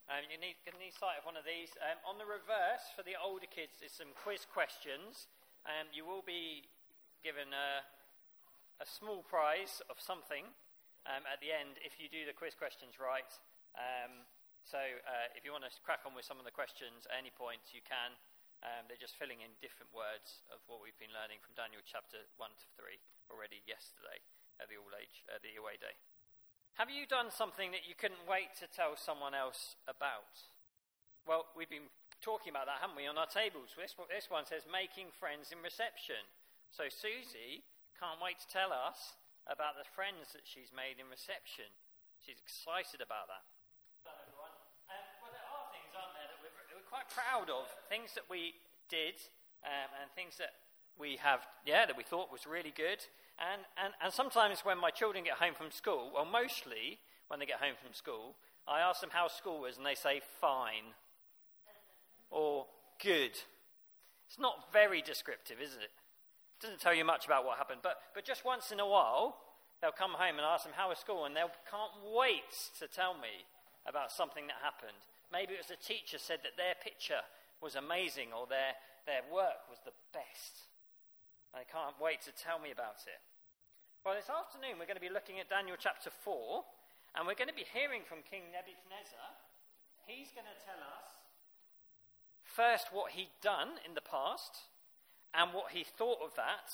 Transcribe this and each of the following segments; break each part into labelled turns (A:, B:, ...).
A: You need sight of one of these. On the reverse, for the older kids, is some quiz questions. You will be given a small prize of something at the end if you do the quiz questions right. So if you want to crack on with some of the questions at any point, you can. They're just filling in different words of what we've been learning from Daniel chapter 1 to 3 already yesterday at the away day. Have you done something that you couldn't wait to tell someone else about? Well, we've been talking about that, haven't we, on our tables? This one says making friends in reception. So Susie can't wait to tell us about the friends that she's made in reception. She's excited about that. Everyone. Well, there are things, aren't there, that we're quite proud of. Things that we did and things that we have, that we thought was really good. And sometimes when my children get home from school, well, mostly when they get home from school, I ask them how school was, and they say fine or good. It's not very descriptive, is it? It doesn't tell you much about what happened. But just once in a while, they'll come home and ask them how was school, and they can't wait to tell me about something that happened. Maybe it was a teacher said that their picture was amazing or their work was the best. They can't wait to tell me about it. Well, this afternoon we're going to be looking at Daniel chapter 4, and we're going to be hearing from King Nebuchadnezzar. He's going to tell us first what he'd done in the past and what he thought of that,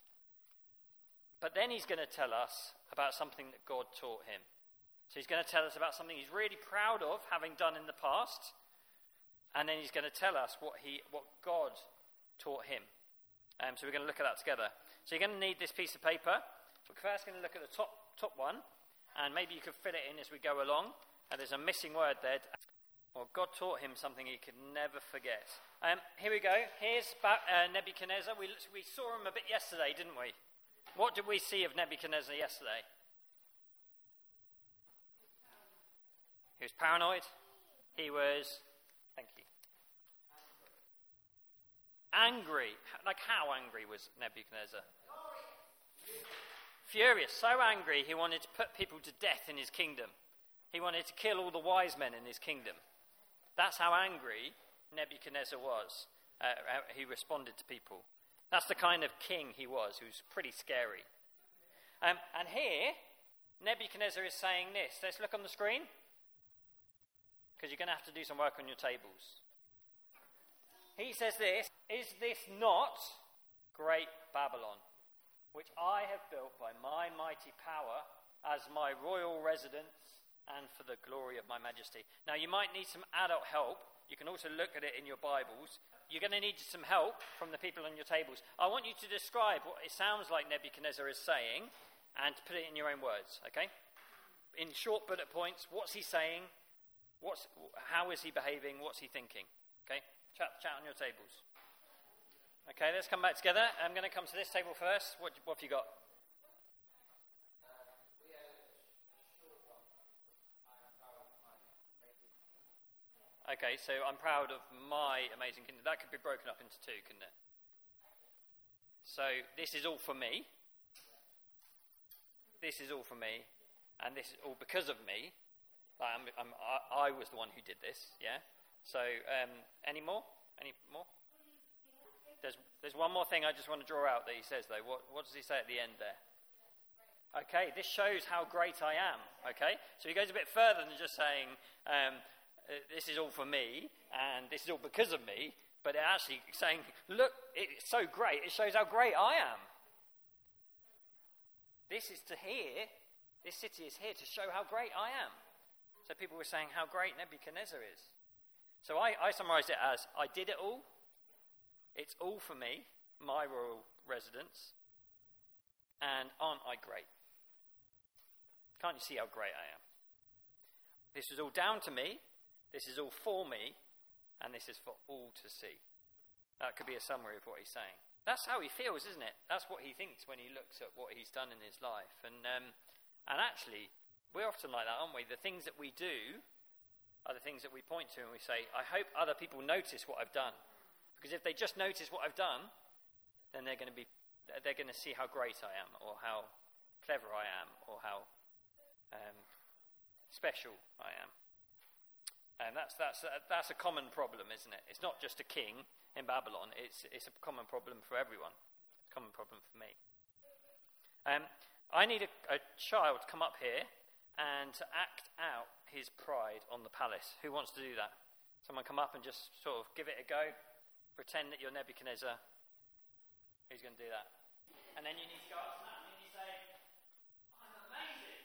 A: but then he's going to tell us about something that God taught him. So he's going to tell us about something he's really proud of having done in the past, and then he's going to tell us what God taught him. So we're going to look at that together. So you're going to need this piece of paper. We're first going to look at the top one, and maybe you could fill it in as we go along. And there's a missing word there. Well, God taught him something he could never forget. Here we go. Here's Nebuchadnezzar. We saw him a bit yesterday, didn't we? What did we see of Nebuchadnezzar yesterday? He was paranoid. He was, thank you, angry. Like, how angry was Nebuchadnezzar? Furious. So angry he wanted to put people to death in his kingdom. He wanted to kill all the wise men in his kingdom. That's how angry Nebuchadnezzar was. He responded to people. That's the kind of king he was, who's pretty scary. And here, Nebuchadnezzar is saying this. Let's look on the screen, because you're going to have to do some work on your tables. He says this, "Is this not great Babylon, which I have built by my mighty power as my royal residence and for the glory of my majesty?" Now, you might need some adult help. You can also look at it in your Bibles. You're going to need some help from the people on your tables. I want you to describe what it sounds like Nebuchadnezzar is saying and to put it in your own words, okay? In short bullet points, what's he saying? How is he behaving? What's he thinking? Okay? Chat on your tables. Okay, let's come back together. I'm going to come to this table first. What have you got? Okay, so I'm proud of my amazing kingdom. That could be broken up into two, couldn't it? So this is all for me. This is all for me. And this is all because of me. I was the one who did this, yeah? So, any more? There's one more thing I just want to draw out that he says, though. What does he say at the end there? Okay, this shows how great I am, okay? So he goes a bit further than just saying, this is all for me, and this is all because of me, but actually saying, look, it's so great, it shows how great I am. This city is here to show how great I am. So people were saying how great Nebuchadnezzar is. So I summarised it as, I did it all. It's all for me, my royal residence. And aren't I great? Can't you see how great I am? This is all down to me. This is all for me. And this is for all to see. That could be a summary of what he's saying. That's how he feels, isn't it? That's what he thinks when he looks at what he's done in his life. And actually, we're often like that, aren't we? The things that we do are the things that we point to and we say, I hope other people notice what I've done. Because if they just notice what I've done, then they're going to see how great I am, or how clever I am, or how special I am. And that's a common problem, isn't it? It's not just a king in Babylon. It's a common problem for everyone. It's a common problem for me. I need a child to come up here and to act out his pride on the palace. Who wants to do that? Someone come up and just sort of give it a go. Pretend that you're Nebuchadnezzar. Who's going to do that? And then you need to go up to that and you say, I'm amazing.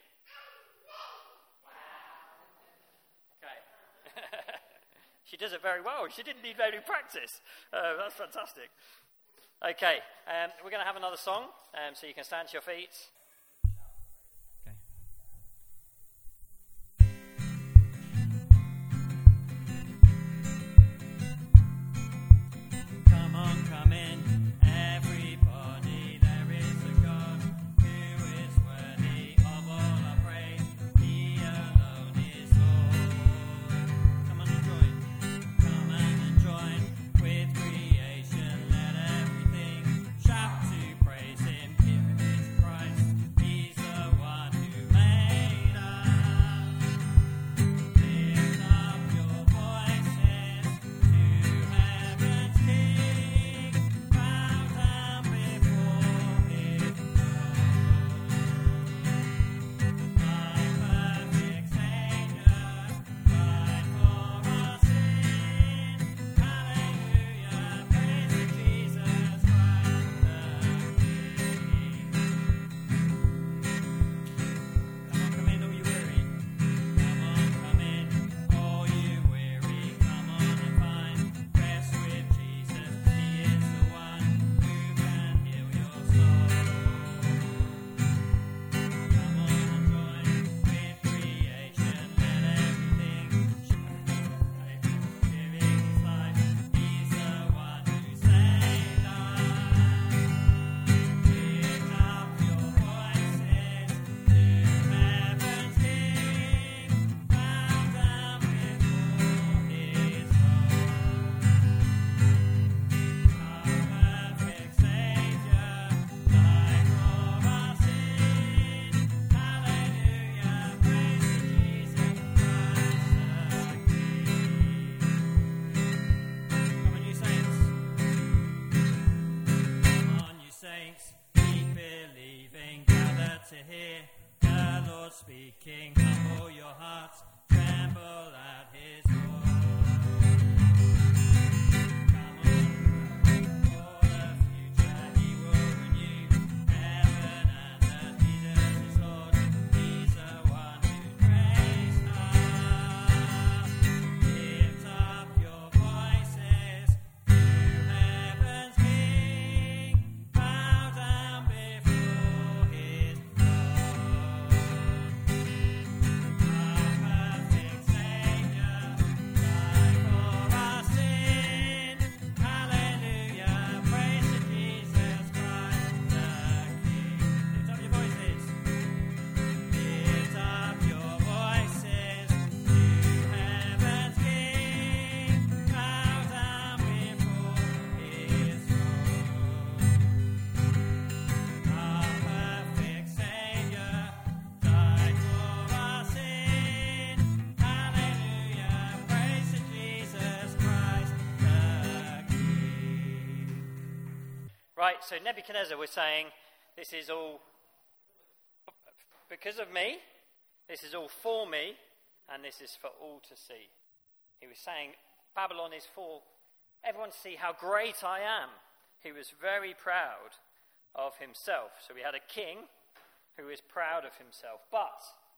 A: Wow. Okay. She does it very well. She didn't need any practice. That's fantastic. Okay, we're going to have another song, so you can stand to your feet.
B: Okay. Come on, come in, everybody. There is a God who is worthy of all our praise. He alone is Lord. Come on and join. Come and join with creation. Let everything shout to praise Him. Here is Christ. He's the one who made us. Lift up your voices to heaven's King. Bow down before His throne. Our perfect Savior died for our sin. Hallelujah, praise to Jesus Christ the King. Come on, come in, all you weary. Come on, come in, all you weary. Come on and find rest with Jesus. He is the one who can heal your soul. Come on and join with creation. Let everything shout. Giving His life, He's the one who saved us. Lift up your voices to heaven's King. Bow down before His throne. Our perfect Savior died for our sin. Hallelujah, praise to Jesus Christ the King. Come on, you saints. Come on, you saints. Keep believing. Gather to hear the Lord speaking. Humble your hearts. Tremble at His voice. Come on, for the future He will renew heaven and earth. Jesus is Lord. He's the one who raised us. Lift up your voices to heaven's King. Bow down before His throne. Our perfect Savior died for our sin. Hallelujah, praise to Jesus Christ the King. Lift up your voices. Lift up your voices to heaven's King. Bow down before His throne. Our perfect Savior died for our sin. Hallelujah, praise to Jesus Christ the King.
A: Right, so Nebuchadnezzar was saying, this is all because of me, this is all for me, and this is for all to see. He was saying, Babylon is for everyone to see how great I am. He was very proud of himself. So we had a king who is proud of himself. But,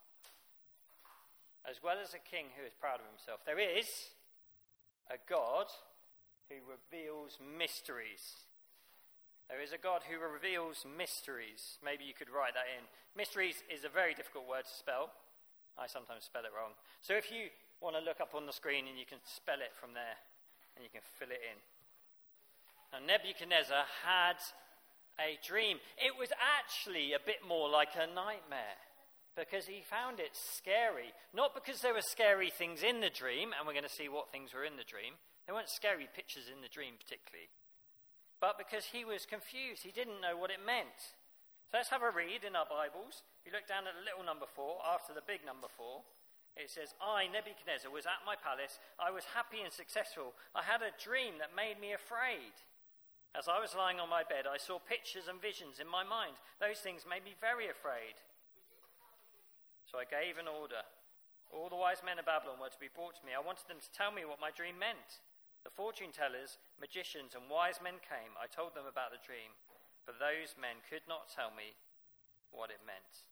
A: as well as a king who is proud of himself, there is a God who reveals mysteries. There is a God who reveals mysteries. Maybe you could write that in. Mysteries is a very difficult word to spell. I sometimes spell it wrong. So if you want to look up on the screen and you can spell it from there and you can fill it in. Now Nebuchadnezzar had a dream. It was actually a bit more like a nightmare because he found it scary. Not because there were scary things in the dream, and we're going to see what things were in the dream. There weren't scary pictures in the dream particularly. But because he was confused, he didn't know what it meant. So let's have a read in our Bibles. If you look down at the little number 4, after the big number 4, It says, I, Nebuchadnezzar, was at my palace. I was happy and successful. I had a dream that made me afraid. As I was lying on my bed, I saw pictures and visions in my mind. Those things made me very afraid. So I gave an order. All the wise men of Babylon were to be brought to me. I wanted them to tell me what my dream meant. The fortune tellers, magicians, and wise men came. I told them about the dream, but those men could not tell me what it meant.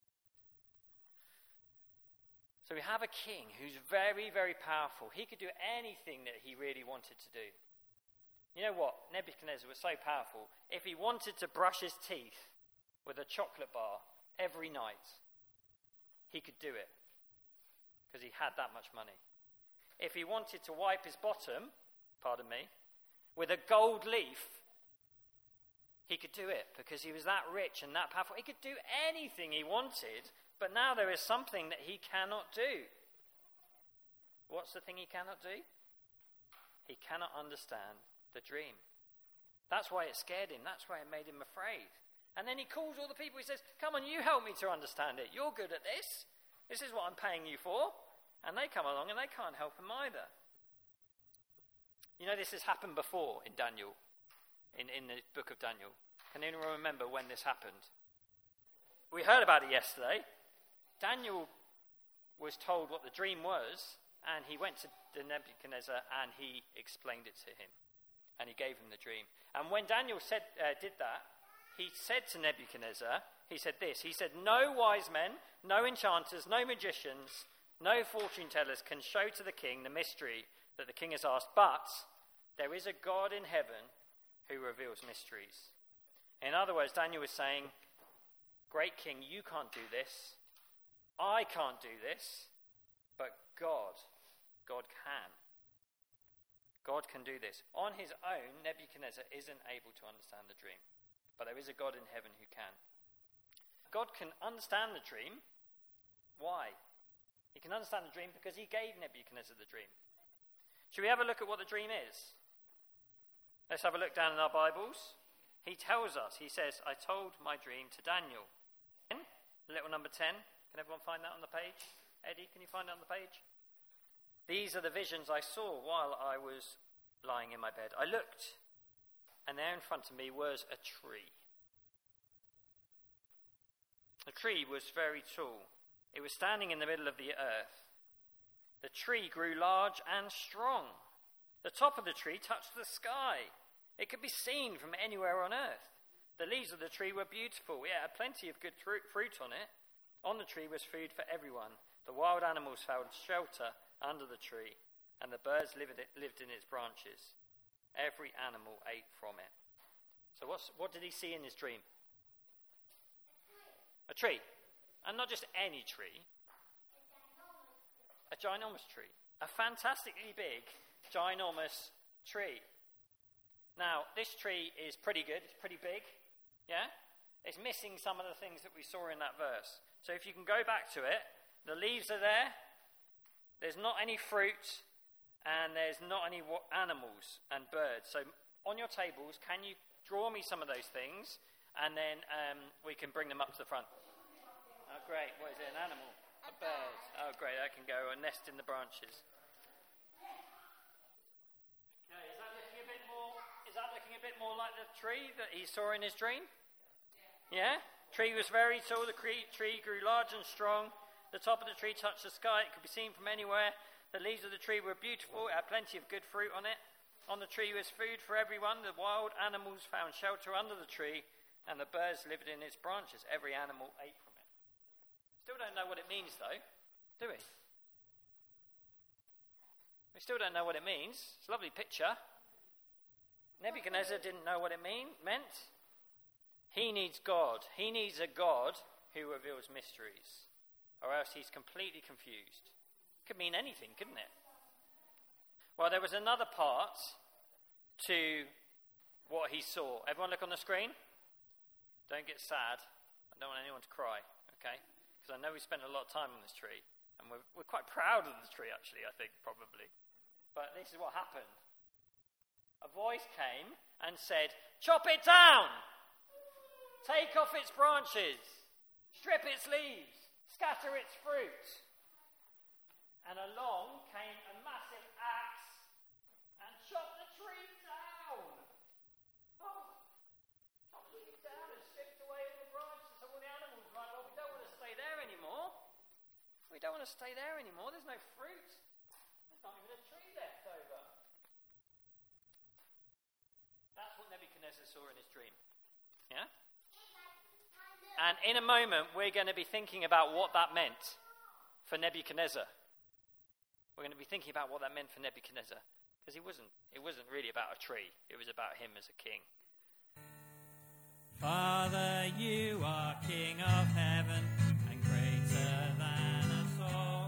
A: So we have a king who's very, very powerful. He could do anything that he really wanted to do. You know what? Nebuchadnezzar was so powerful. If he wanted to brush his teeth with a chocolate bar every night, he could do it because he had that much money. If he wanted to wipe his bottom, with a gold leaf, he could do it because he was that rich and that powerful. He could do anything he wanted, but now there is something that he cannot do. What's the thing he cannot do? He cannot understand the dream. That's why it scared him. That's why it made him afraid. And then he calls all the people. He says, come on, you help me to understand it. You're good at this. This is what I'm paying you for. And they come along and they can't help him either. You know, this has happened before in Daniel, in the book of Daniel. Can anyone remember when this happened? We heard about it yesterday. Daniel was told what the dream was, and he went to Nebuchadnezzar and he explained it to him. And he gave him the dream. And when Daniel did that, he said to Nebuchadnezzar, he said this, he said, no wise men, no enchanters, no magicians, no fortune tellers can show to the king the mystery that the king has asked, but there is a God in heaven who reveals mysteries. In other words, Daniel was saying, great king, you can't do this. I can't do this, but God can. God can do this. On his own, Nebuchadnezzar isn't able to understand the dream, but there is a God in heaven who can. God can understand the dream. Why? He can understand the dream because he gave Nebuchadnezzar the dream. Should we have a look at what the dream is? Let's have a look down in our Bibles. He tells us, he says, I told my dream to Daniel. Little number 10. Can everyone find that on the page? Eddie, can you find it on the page? These are the visions I saw while I was lying in my bed. I looked, and there in front of me was a tree. The tree was very tall. It was standing in the middle of the earth. The tree grew large and strong. The top of the tree touched the sky. It could be seen from anywhere on earth. The leaves of the tree were beautiful. It had plenty of good fruit on it. On the tree was food for everyone. The wild animals found shelter under the tree, and the birds lived in its branches. Every animal ate from it. So what did he see in his dream? A tree. And not just any tree. A ginormous tree. A fantastically big, ginormous tree. Now, this tree is pretty good. It's pretty big. Yeah? It's missing some of the things that we saw in that verse. So if you can go back to it, the leaves are there. There's not any fruit. And there's not any animals and birds. So on your tables, can you draw me some of those things? And then we can bring them up to the front. Oh, great. What is it? An animal? A bird. Oh, great. That can go and nest in the branches. Okay, is that looking a bit more like the tree that he saw in his dream? Yeah? Tree was very tall. The tree grew large and strong. The top of the tree touched the sky. It could be seen from anywhere. The leaves of the tree were beautiful. It had plenty of good fruit on it. On the tree was food for everyone. The wild animals found shelter under the tree, and the birds lived in its branches. Every animal ate from it. Still don't know what it means, though, do we? We still don't know what it means. It's a lovely picture. Nebuchadnezzar didn't know what it meant. He needs God. He needs a God who reveals mysteries, or else he's completely confused. Could mean anything, couldn't it? Well, there was another part to what he saw. Everyone look on the screen. Don't get sad. I don't want anyone to cry, okay? Because I know we spent a lot of time on this tree. And we're quite proud of the tree, actually, I think, probably. But this is what happened. A voice came and said, chop it down! Take off its branches! Strip its leaves! Scatter its fruit! And along came a massive axe and chopped the tree down. Oh, chopped the tree down and stripped away all the branches. So all the animals were like, well, we don't want to stay there anymore. We don't want to stay there anymore. There's no fruit. There's not even a tree left over. That's what Nebuchadnezzar saw in his dream. Yeah? And in a moment, we're going to be thinking about what that meant for Nebuchadnezzar. We're going to be thinking about what that meant for Nebuchadnezzar. Because it wasn't really about a tree. It was about him as a king.
B: Father, you are King of heaven and greater than us all.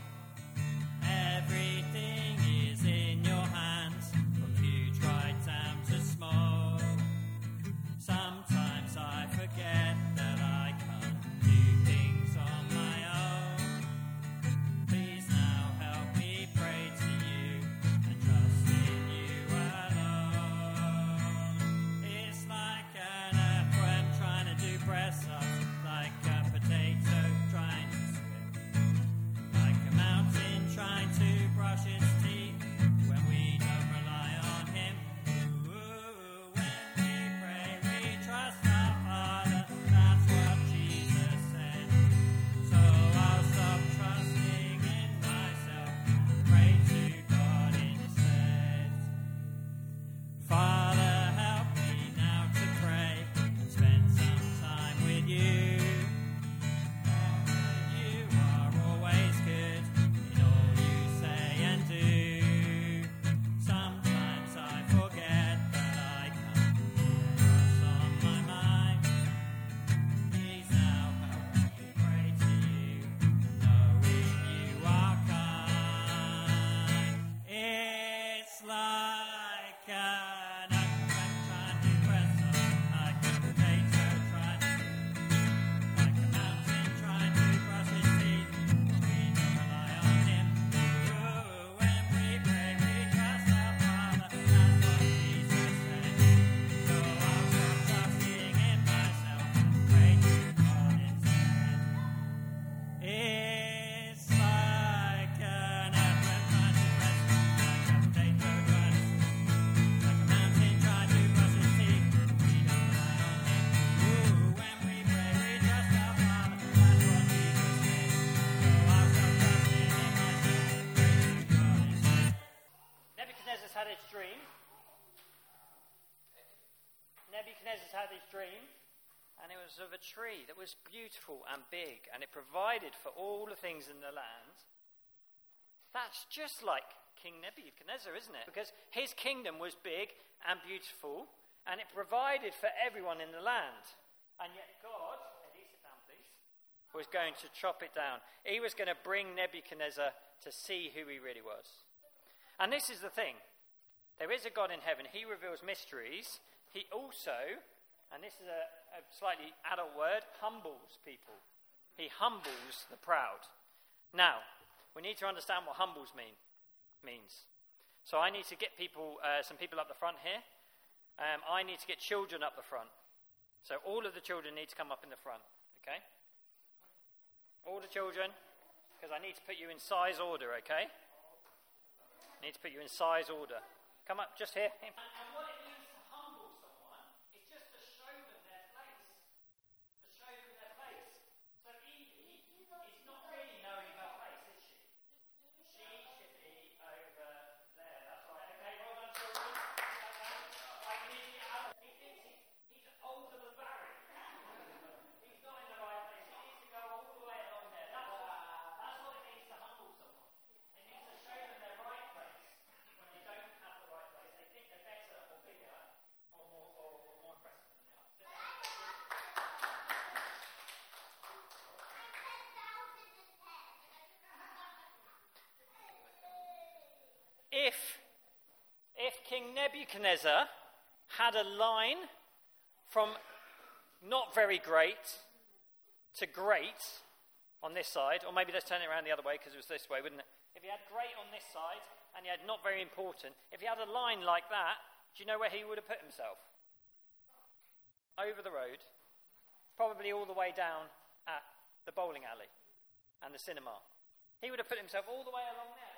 B: Everything is in your hands, from huge right down to small. Sometimes I forget that I can't do things on my own. Please now help me pray to you and trust in you alone. It's like an earthworm trying to do press ups, like a potato trying to swim, like a mountain trying to brush its teeth when we don't rely on him. Ooh, when we pray, we trust our Father. That's what Jesus said. So I'll stop trusting in myself and pray to God instead. Father, help me now to pray and spend some time with you. You are always good in all you say and do. Sometimes I forget that I can't hear what's on my mind. Please now help me pray to you, knowing you are kind. It's like an earthworm trying to press up, like a potato trying to swim, like a mountain trying to brush its teeth when we don't rely on him. Ooh, when we pray, we trust our Father. That's what Jesus said. So I'll stop trusting in myself and pray to God instead. It's like an earthworm trying to press up, like a potato trying to swim, like a mountain trying to brush its teeth when we don't rely on him. Ooh, when we pray, we trust our Father. That's what Jesus said. So I'll stop trusting in myself and pray to God instead.
A: Nebuchadnezzar's had his dream. Nebuchadnezzar's had his dream, and it was of a tree that was beautiful and big, and it provided for all the things in the land. That's just like King Nebuchadnezzar, isn't it? Because his kingdom was big and beautiful, and it provided for everyone in the land. And yet God, Eddie, sit down please, was going to chop it down. He was going to bring Nebuchadnezzar to see who he really was. And this is the thing. There is a God in heaven. He reveals mysteries. He also, and this is a slightly adult word, humbles people. He humbles the proud. Now, we need to understand what humbles means. So I need to get some people up the front here. I need to get children up the front. So all of the children need to come up in the front, okay? All the children, because I need to put you in size order, okay? I need to put you in size order. Come up, just here. And what it means to humble someone is just to show them their place. To show them their place. So Evie is not really knowing her place, is she? She should be over there. That's right. Okay, well done, children. I need to get out. He's older than Barry. He's not in the right place. He needs to go all the way along there. That's what it means to humble someone. It means to show them their right place when they don't have the right place. They think they're better or bigger or more impressive than they are. If King Nebuchadnezzar had a line from not very great to great on this side, or maybe let's turn it around the other way because it was this way, wouldn't it? If he had great on this side and he had not very important, if he had a line like that, do you know where he would have put himself? Over the road, probably all the way down at the bowling alley and the cinema. He would have put himself all the way along there.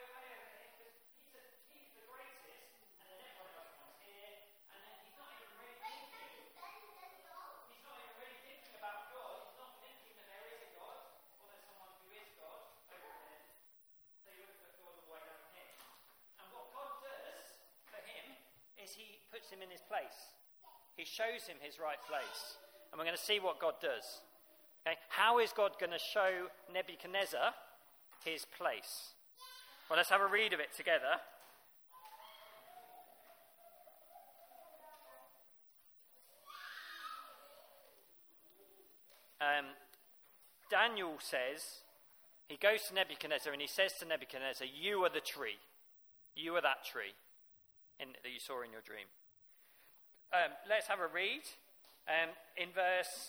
A: He's the greatest, and then everyone else comes here, and then he's not even really thinking. He's not even really thinking about God. He's not thinking that there is a God, or there's someone who is God over him. So he would have put God all the way down here. And what God does for him is he puts him in his place. He shows him his right place. And we're going to see what God does. Okay? How is God going to show Nebuchadnezzar his place? Well, let's have a read of it together. Daniel says, he goes to Nebuchadnezzar and he says to Nebuchadnezzar, you are the tree. You are that tree that you saw in your dream. Let's have a read. In verse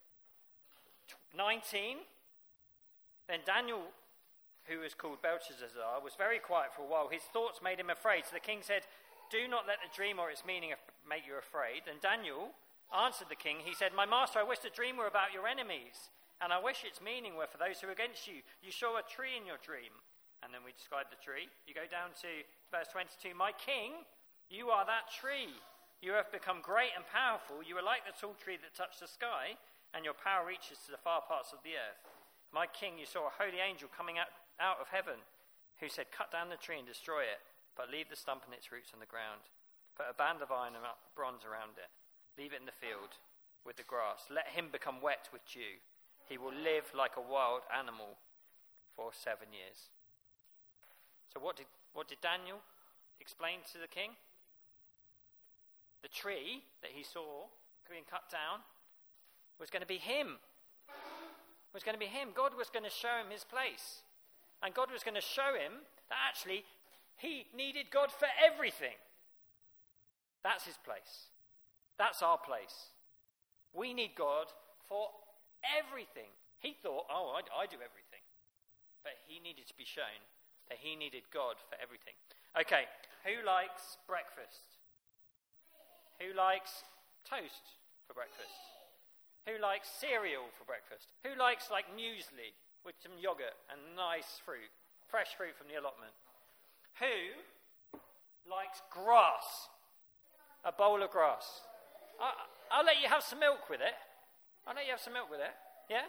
A: 19, then Daniel, who was called Belteshazzar, was very quiet for a while. His thoughts made him afraid. So the king said, do not let the dream or its meaning make you afraid. And Daniel answered the king. He said, my master, I wish the dream were about your enemies, and I wish its meaning were for those who are against you. You saw a tree in your dream. And then we describe the tree. You go down to verse 22. My king, you are that tree. You have become great and powerful. You are like the tall tree that touched the sky, and your power reaches to the far parts of the earth. My king, you saw a holy angel coming out of heaven, who said, cut down the tree and destroy it, but leave the stump and its roots on the ground. Put a band of iron and bronze around it. Leave it in the field with the grass. Let him become wet with dew. He will live like a wild animal for 7 years. So what did Daniel explain to the king? The tree that he saw being cut down was going to be him. Was going to be him. God was going to show him his place. And God was going to show him that actually he needed God for everything. That's his place. That's our place. We need God for everything. He thought, I do everything. But he needed to be shown that he needed God for everything. Okay, who likes breakfast? Who likes toast for breakfast? Who likes cereal for breakfast? Who likes like muesli with some yogurt and nice fruit, fresh fruit from the allotment? Who likes grass? A bowl of grass. I'll let you have some milk with it. Yeah?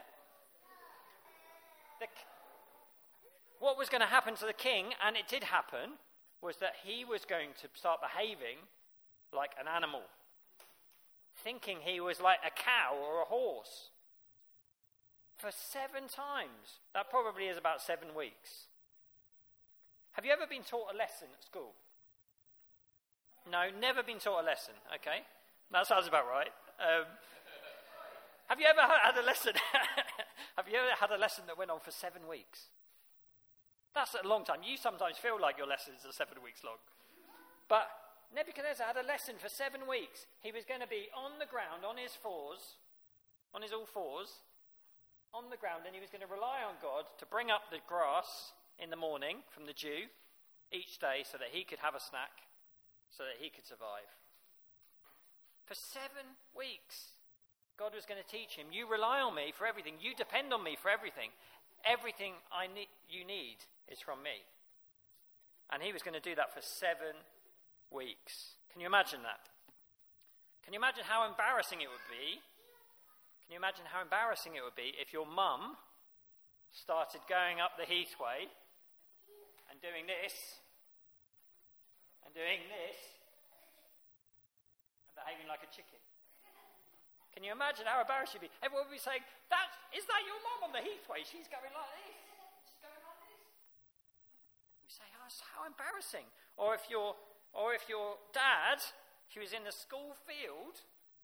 A: What was going to happen to the king, and it did happen, was that he was going to start behaving like an animal, thinking he was like a cow or a horse. For 7 times. That probably is about 7 weeks. Have you ever been taught a lesson at school? No, never been taught a lesson. Okay, that sounds about right. Have you ever had a lesson? Have you ever had a lesson that went on for 7 weeks? That's a long time. You sometimes feel like your lessons are 7 weeks long. But Nebuchadnezzar had a lesson for 7 weeks. He was going to be on the ground, on his fours, on his all fours, on the ground, and he was going to rely on God to bring up the grass in the morning from the dew each day so that he could have a snack, so that he could survive. For 7 weeks, God was going to teach him, you rely on me for everything. You depend on me for everything. Everything you need is from me. And he was going to do that for 7 weeks. Can you imagine that? Can you imagine how embarrassing it would be? Can you imagine how embarrassing it would be if your mum started going up the Heathway and doing this and doing this and behaving like a chicken? Can you imagine how embarrassed you'd be? Everyone would be saying, is that your mum on the Heathway? She's going like this. She's going like this. You say, how embarrassing. Or if your dad, he was in the school field,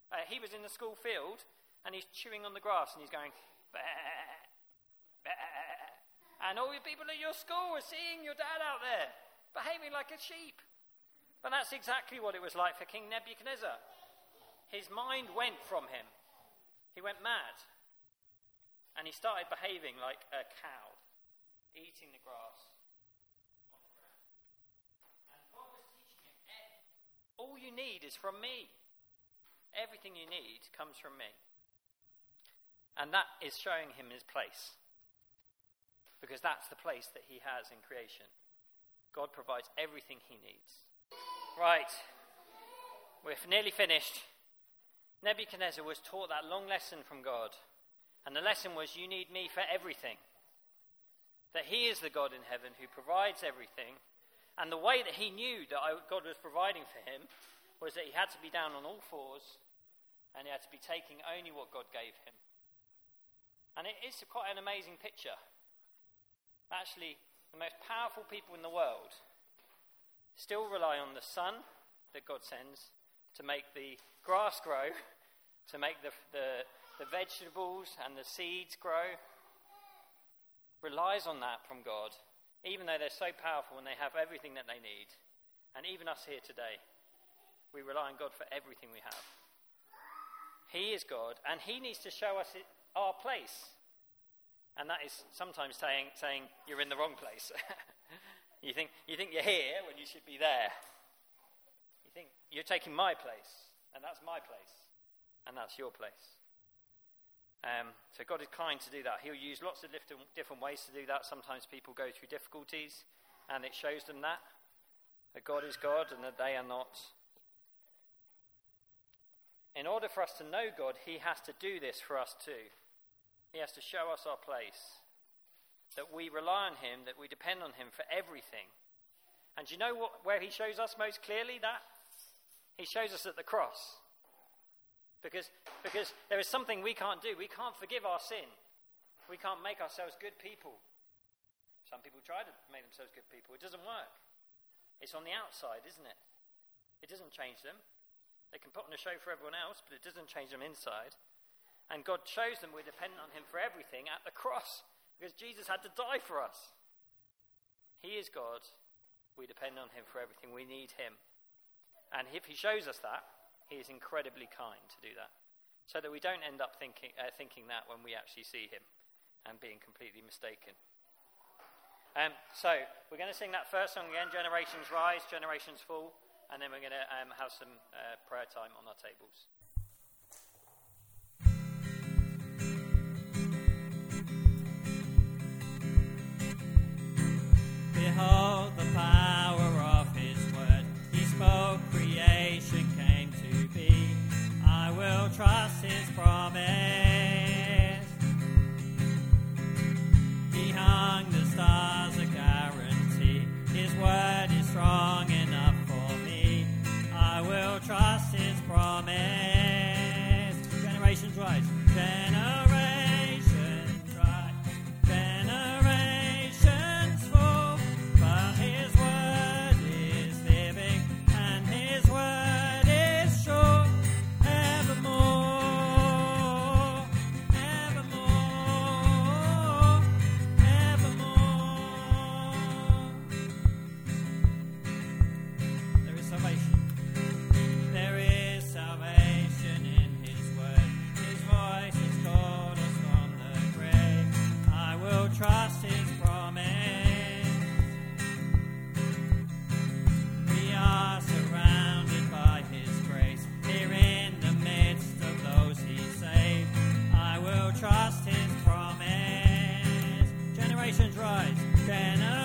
A: and he's chewing on the grass and he's going, bah, bah, and all the people at your school are seeing your dad out there behaving like a sheep. But that's exactly what it was like for King Nebuchadnezzar. His mind went from him. He went mad. And he started behaving like a cow, eating the grass on the ground. And God was teaching him, all you need is from me. Everything you need comes from me. And that is showing him his place. because that's the place that he has in creation. God provides everything he needs. Right, we're nearly finished. Nebuchadnezzar was taught that long lesson from God, and the lesson was, you need me for everything. That he is the God in heaven who provides everything, and the way that he knew that God was providing for him was that he had to be down on all fours, and he had to be taking only what God gave him. And it is quite an amazing picture. Actually, the most powerful people in the world still rely on the sun that God sends to make the grass grow, to make the vegetables and the seeds grow. Relies on that from God, even though they're so powerful and they have everything that they need. And even us here today, we rely on God for everything we have. He is God, and he needs to show us our place. And that is sometimes saying you're in the wrong place. You think you're here when you should be there. You think you're taking my place, and that's my place, and that's your place. So God is kind to do that. He'll use lots of different ways to do that. Sometimes people go through difficulties, and it shows them that God is God and that they are not. In order for us to know God, he has to do this for us too. He has to show us our place, that we rely on him, that we depend on him for everything. And do you know where he shows us most clearly that? He shows us at the cross. Because there is something we can't do. We can't forgive our sin. We can't make ourselves good people. Some people try to make themselves good people. It doesn't work. It's on the outside, isn't it? It doesn't change them. They can put on a show for everyone else, but it doesn't change them inside. And God shows them we're dependent on him for everything at the cross, because Jesus had to die for us. He is God. We depend on him for everything. We need him. And if he shows us that, he is incredibly kind to do that, so that we don't end up thinking that when we actually see him and being completely mistaken. So we're going to sing that first song again, Generations Rise, Generations Fall, and then we're going to have some prayer time on our tables.
B: Behold the power of his word. He spoke, creation came to be. I will trust his promise. He hung the stars a guarantee. His word is strong enough for me. I will trust his promise. Generations rise. Generations rise. Generations fall. But his word is living, and his word is sure. Evermore, evermore, evermore. There is salvation. There is salvation in his word. His voice has called us from the grave. I will trust his promise. We are surrounded by his grace. Here in the midst of those he saved. I will trust his promise. Generations rise. Generations